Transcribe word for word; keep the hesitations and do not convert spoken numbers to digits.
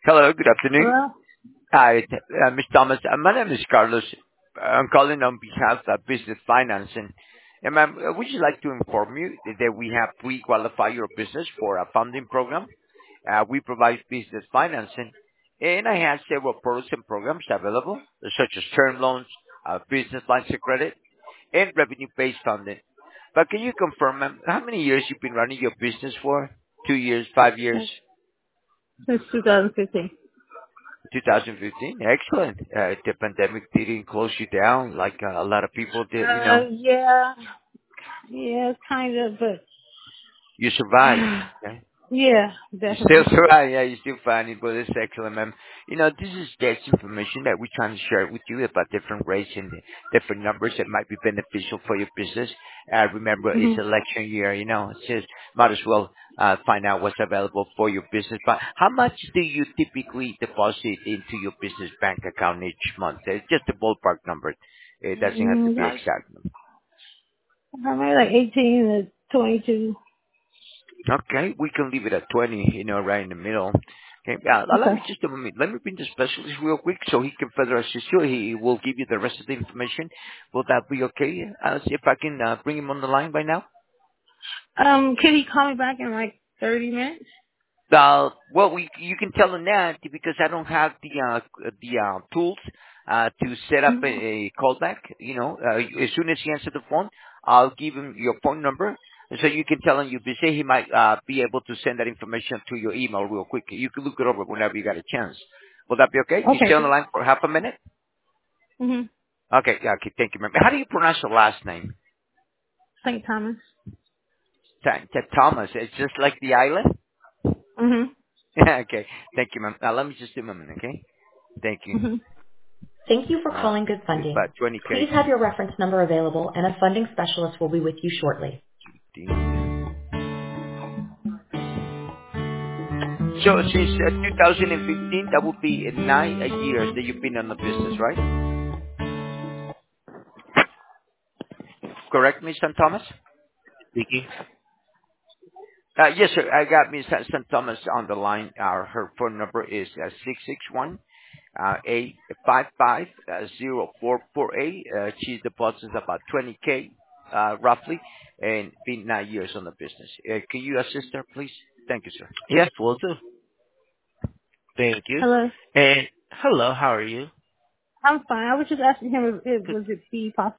Hello, good afternoon. Hello? Hi, uh, Miz Thomas. Uh, My name is Carlos. I'm calling on behalf of Business Financing. And ma'am, uh, would you like to inform you that we have pre-qualified your business for a funding program? Uh, we provide business financing, and I have several products and programs available, such as term loans, uh, business lines of credit, and revenue-based funding. But can you confirm, ma'am, how many years you've been running your business for? Two years, five years? Since twenty fifteen. twenty fifteen. Excellent. Uh, the pandemic didn't close you down like uh, a lot of people did. You Uh, know, yeah. Yeah, kind of, but you survived. Okay? yeah, You still definitely. survive. Yeah, you still find it, but it's excellent, man. You know, this is just information that we're trying to share with you about different rates and different numbers that might be beneficial for your business. Uh, remember, it's hmm election year. You know, it's just might as well uh, find out what's available for your business. But how much do you typically deposit into your business bank account each month? It's just a ballpark number. It doesn't have to mm be I, exact. I made like eighteen to twenty-two. Okay, we can leave it at twenty, you know, right in the middle. Okay, uh, allow Okay. me just a moment. Let me bring the specialist real quick so he can further assist you. He will give you the rest of the information. Will that be okay? Uh, see if I can uh, bring him on the line by now. Um, can he call me back in like thirty minutes? Uh, well, we you can tell him that because I don't have the uh, the uh, tools uh, to set up a, Mhm. a callback. You know, uh, as soon as he answers the phone, I'll give him your phone number, and so you can tell him you're busy. He might uh, be able to send that information to your email real quick. You can look it over whenever you got a chance. Will that be okay? You stay on the Okay. line for half a minute. Mm-hmm. Okay, yeah, okay, thank you, ma'am. How do you pronounce your last name? Saint Thomas. Ta- Ta- Thomas. It's just like the island. Mm-hmm. Okay, thank you, ma'am. Now let me just do a moment, okay? Thank you. Mm-hmm. Thank you for Uh, calling Good it's Funding. about twenty K. Please have your reference number available and a funding specialist will be with you shortly. So since uh, two thousand fifteen, that would be nine uh, years that you've been on the business, right? Correct, Miss San Thomas? Speaking. Uh, yes, sir. I got Miss San Thomas on the line. Uh, her phone number is uh, six six one uh, eight five five uh, zero four four eight. Uh, she deposits about twenty K, uh, roughly, and been nine years on the business. Uh, can you assist her, please? Thank you, sir. Yes, will do. Thank you. Hello. And hello, how are you? I'm fine. I was just asking him if it Good. was it be possible